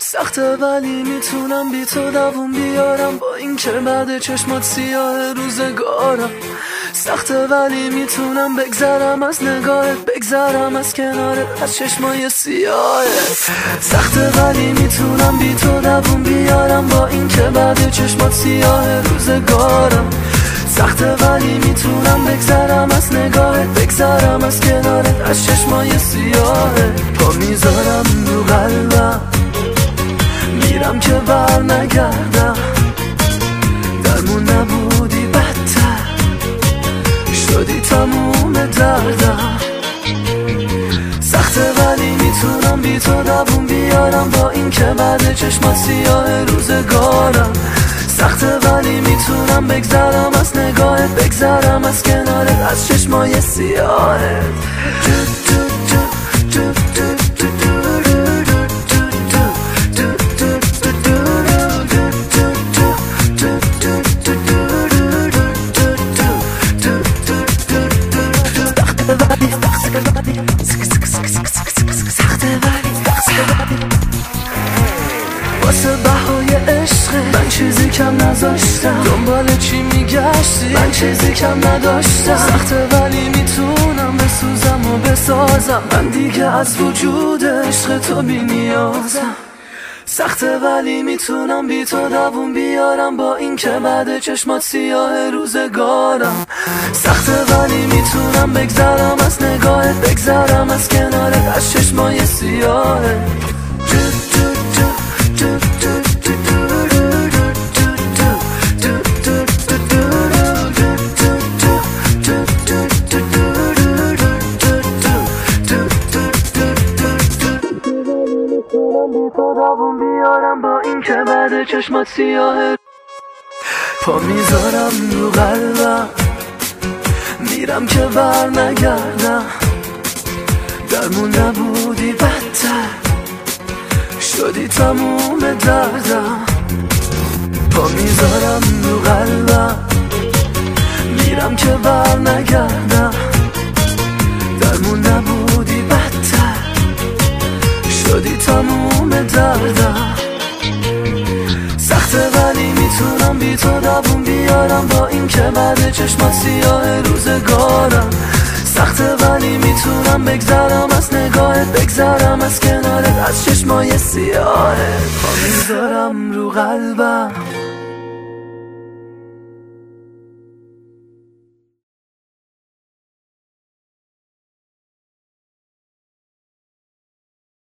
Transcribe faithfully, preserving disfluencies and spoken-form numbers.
سخته ولی میتونم بی تو دووم بیارم، با این که بعد چشمات سیاه روزگارم. سخته ولی میتونم بگذرم از نگاهت، بگذرم از کنارت، از چشمای سیاهت. سخته ولی میتونم بی تو دووم بیارم، با این که بعد چشمات سیاه روزگارم. سخته ولی میتونم بگذرم از نگاهت، بگذرم از کنارت، از چشمای سیاهت. پا میذارم رو قلبم، میرم که بر نگردم. درمون نبودی بدتر شدی تموم دردم. سخته ولی میتونم بی تو دووم بیارم، با این که بعد چشمات سیاه روزگارم. سخته ولی میتونم بگذرم از نگاهت، بگذرم از کنارت، از چشمای سیاهت. واسه بهای عشق من چیزی کم نذاشتم، دنبال چی میگشتی من چیزی کم نداشتم. سخته ولی میتونم بسوزم و بسازم، من دیگه از وجود عشق تو بی نیازم. سخته ولی میتونم بی تو دووم بیارم، با این که بعد چشمات سیاه روزگارم. سخته ولی میتونم بگذرم از نگاهت، بگذرم از کنارت، از چشمای سیاهت. بی تو دووم بیارم، با این که بعد چشمات سیاهه. پا میذارم رو قلبم، میرم که بر نگردم. درمون نبودی بدتر شدی تموم دردم. پا میذارم رو قلبم، میرم که بر نگردم. درمون نبودی بدتر شدی تموم دردم. سخته ولی میتونم بی تو دووم بیارم، با این که بعد چشمات سیاه روزگارم. سخته ولی میتونم بگذرم از نگاهت، بگذرم از کنارت، از چشمای سیاهت. پا میذارم رو قلبم،